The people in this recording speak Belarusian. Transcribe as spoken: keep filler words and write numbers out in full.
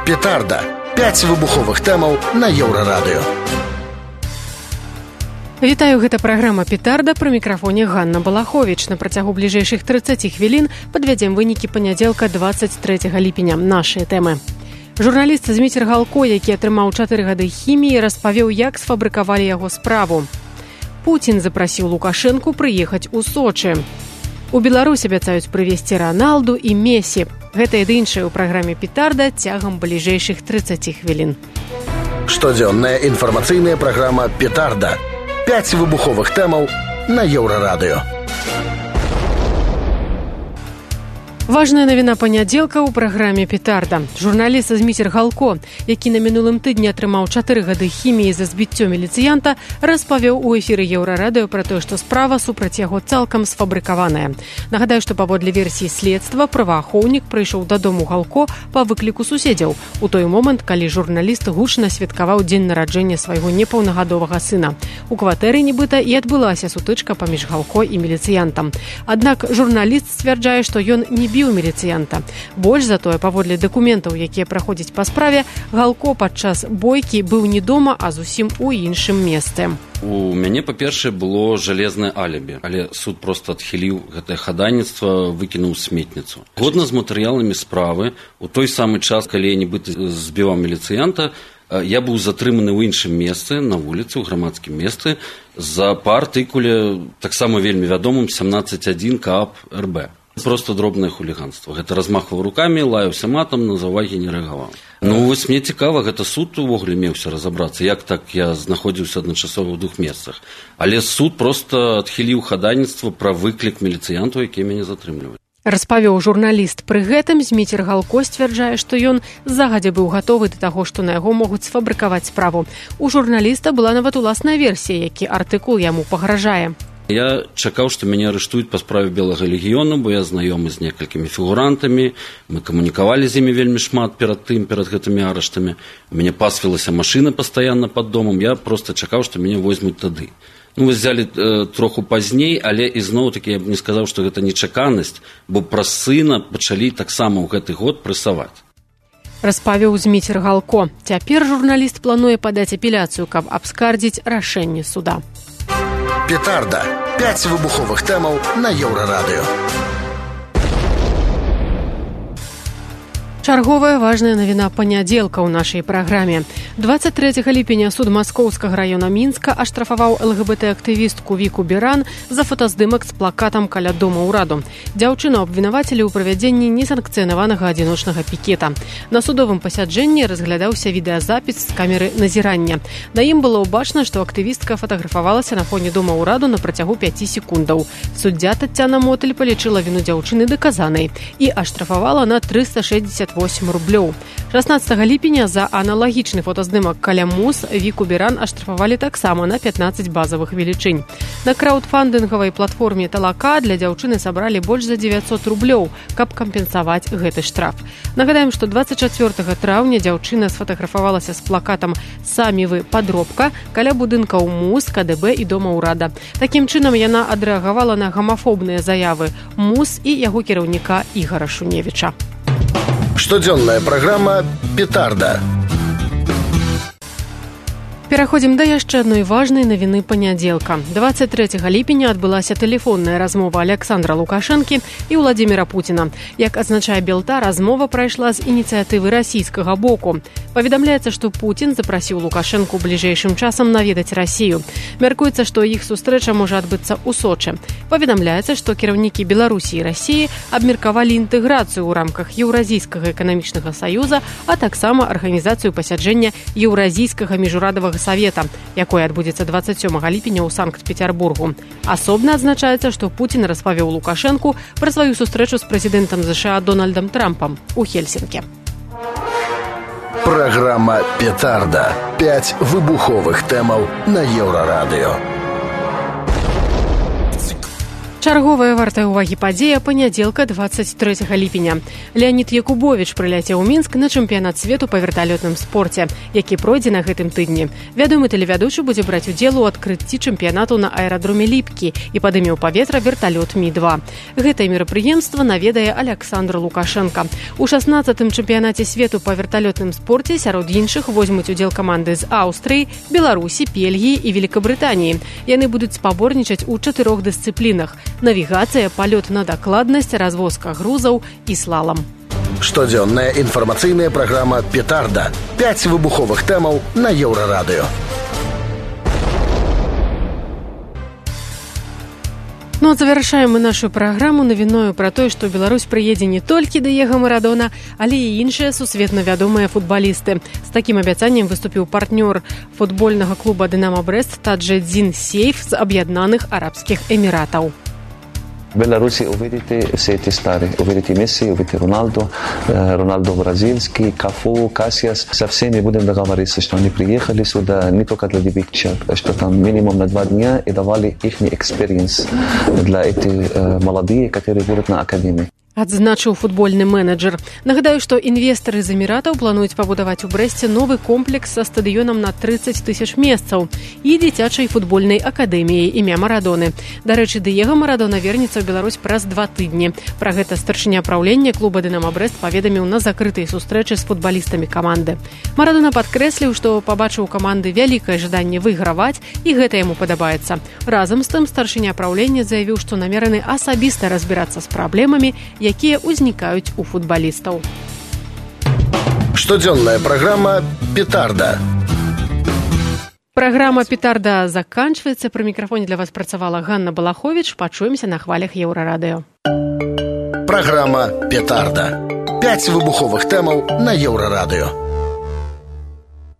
Петарда. пяць выбуховых тэмаў на Еўрарадыё. Вітаю, гэта праграма «Петарда», пры мікрафоне Ганна Балаховіч. На працягу бліжэйшых трыццаці хвілін падвядзем вынікі панядзелка дваццаць трэцяга ліпеня. Нашыя тэмы. Журналіст Зміцер Галко, які атрымаў чатыры гады хіміі, распавёў, як сфабрыкавалі яго справу. Пуцін запрасіў Лукашэнку прыехаць у Сочы. У Беларусь абяцаюць прывезці Раналду і Месі. Гэта і іншае ў праграме «Петарда» цягам бліжэйшых трыццаці хвілін. Штодзённая інфармацыйная праграма «Петарда». пяць выбуховых тэмаў на Еўрарадыё. Важная навіна панядзелка ў праграме «Петарда». Журналіст Зміцер Галко, які на мінулым тыдні атрымаў чатыры гады хіміі за збіццё міліцыянта, распавёў у эфіры Еўрарадыё пра тое, што справа супраць яго цалкам сфабрыкаваная. Нагадаю, што паводле версіі следства праваахоўнік прыйшоў дадому Галко па выкліку суседзяў у той момант, калі журналіст гучна святкаваў дзень нараджэння свайго непаўнагадовага сына. У кватэры нібыта і адбылася сутычка паміж Галко і міліцыянтам. Аднак журналіст сцвярджае, што ён не біў міліцыянта. Больш за тое, паводле дакументаў, якія праходзяць па справе, Галко падчас бойкі быў не дома, а зусім у іншым месцы. У мяне, па-першае, было жалезнае алібі, але суд проста адхіліў гэтае хадайніцтва, выкінуў сметніцу. Згодна з матэрыяламі справы, у той самы час, калі я нібыта збіваў міліцыянта, я быў затрыманы ў іншым месцы, на вуліцы, ў грамадскім месцы, за па артыкуле, таксама вельмі вядомым, сямнаццаць адзін КАП РБ. Просто дробнае хуліганство. Гэта размахваў рукамі, лаяўся матам, на заўвагі не рэагаваў. Ну, вось мне цікава, гэта суд увогуле меўся разабрацца, як так я знаходзіўся адначасова ў двух месцах. Але суд проста адхіліў хадайніцтва пра выклік міліцыянтаў, якія мяне затрымлівалі. Распавёў журналіст. Пры гэтым Зміцер Галко сцвярджае, што ён загадзя быў гатовы да таго, што на яго могуць сфабрыкаваць справу. У журналіста была нават уласная версія, які артыкул яму пагражае. Я чакаў, што мяне арыштуюць па справе Белага легіёну, бо я знаёмы з некалькімі фігурантамі, мы камунікавалі з імі вельмі шмат перад тым, перад гэтымі арыштамі. У мяне пасвілася машына пастаянна пад домам, я проста чакаў, што мяне возьмуць тады. Ну, вы взялі э, троху пазней, але ізноў-такі я б не сказаў, што гэта нечаканасць, бо праз сына пачалі таксама ў гэты год прэсаваць. Распавёў Зміцер Галко. Цяпер журналіст плануе падаць апеляцыю, каб абскардзіць рашэнне суда. Петарда. пяць выбуховых тэмаў на Еўрарадыё. Чарговая важная навіна панядзелка ў нашай праграме. дваццаць трэцяга ліпеня суд Маскоўскага раёна Мінска аштрафаваў ЛГБТ-актывістку Віку Беран за фотаздымак з плакатам каля дома ўраду. Дзяўчыну абвінавацілі ў правядзенні несанкцыянаванага адзіночнага пікета. На судовым пасяджэнні разглядаўся відэазапіс з камеры назірання. На ім было ўбачна, што актывістка фатаграфавалася на фоне дома ўраду на працягу пяці секундаў. Суддзя Таццяна Мотыль палічыла віну дзяўчыны даказанай і аштрафавала на трыста шэсцьдзесят восемь рублёў. шаснаццатага ліпеня за аналагічны фотаздымак каля МУЗ Віку Беран аштрафавалі таксама на пятнаццаць базавых велічынь. На краўдфандынгавай платформе Талака для дзяўчыны сабралі больш за дзевяцьсот рублёў, каб кампенсаваць гэты штраф. Нагадаем, што дваццаць чацвёртага траўня дзяўчына сфотаграфавалася з плакатам «Самі вы, падробка» каля будынкаў МУЗ, КДБ і дома ўрада. Такім чынам яна адрэагавала на гамафобныя заявы МУЗ і яго кіраўніка Ігара Шуневіча. Штодзённая праграма «Петарда». Пераходзім да яшчэ адной важнай навіны панядзелка. дваццаць трэцяга ліпеня адбылася тэлефонная размова Александра Лукашэнкі і Владзіміра Пуціна. Як адзначае Белта, размова прайшла з ініцыятывы расійскага боку. Паведамляецца, што Пуцін запрасіў Лукашэнку бліжэйшым часам наведаць Расію. Мяркуецца, што іх сустрэча можа адбыцца ў Сочы. Паведамляецца, што кіраўнікі Беларусі і Расіі абмеркавалі інтэграцыю ў рамках Еўразійскага эканамічнага саюза, а таксама арганізацыю пасяджэння Еўразійскага міжурадавага савета, якое адбудзецца дваццаць сёмага ліпеня ў Санкт-Петербургу. Асобна адзначаецца, што Пуцін распавёў Лукашэнку пра сваю сустрэчу з прэзідэнтам ЗША Дональдам Трампам у Хельсінкі. Праграма «Петарда». пяць выбуховых тэмаў на Еўрарадыё. Чарговая вартая ўвагі падзея панядзелка двадцать трэцяга ліпеня. Леонид Якубович прыляцеў у Мінск на чэмпіянат свету па верталётным спорце, які пройдзе на гэтым тыдні. Вядомы тэлевядучы будзе браць удзел у адкрыцці чэмпіянату на аэрадроме Ліпкі і падыме ў паветра верталёт Мі два. Гэтае мерапрыемства наведае Александр Лукашенко. У шаснаццатым чэмпіянаце свету па верталётным спорце сярод іншых возьмуць удзел каманды з Аўстрыі, Беларусі, Бельгіі і Великабрытаніі. Яны будуць спаборнічаць у чатырох дысцыплінах: навігацыя, палёт на дакладнасць, развозка грузаў і слалам. Штодзённая інфармацыйная праграма «Петарда». Пяць выбуховых тэмаў на Еўрарадыё. Ну а завяршаем мы нашу праграму навіною пра тое, што Беларусь прыедзе не толькі Дыега Марадона, але і іншыя сусветна вядомыя футбалісты. З такім абяцаннем выступіў партнёр футбольнага клуба «Динамо Брест» Таджеддин Сейф з Аб'яднаных Арабскіх Эміратаў. В Беларуси увидите все эти старые. Увидите Месси, увидите Роналду, Роналду бразильский, Кафу, Касиас. Со всеми будем договориться, что они приехали сюда не только для девичек, что там минимум на два дня и давали их экспириенс для этих молодых, которые будут на академии. Адзначыў футбольны менеджер. Нагадаю, што інвестары з Эміратаў плануюць пабудаваць у Брэсце новы комплекс са стадыёнам на трыццаць тысяч месцаў і дзіцячай футбольнай акадэміяй імя Марадоны. Дарэчы, Дыега Марадона вернецца ў Беларусь праз два тыдні. Пра гэта старшыня праўлення клуба «Динамо Брест» паведаміў на закрытай сустрэчы з футбалістамі каманды. Марадона падкрэсліў, што пабачыў у каманды вялікае жаданне выйграваць, і гэта яму падабаецца. Разам з тым старшыня праўлення заявіў, што намераны асабіста разбірацца з праблемамі, якія ўзнікаюць у футбалістаў. Штодзённая праграма «Петарда». Праграма «Петарда» заканчваецца. Пры мікрафоне для вас працавала Ганна Балаховіч. Пачуемся на хвалях Еўрарадыё. Праграма «Петарда». Пяць выбуховых тэмаў на Еўрарадыё.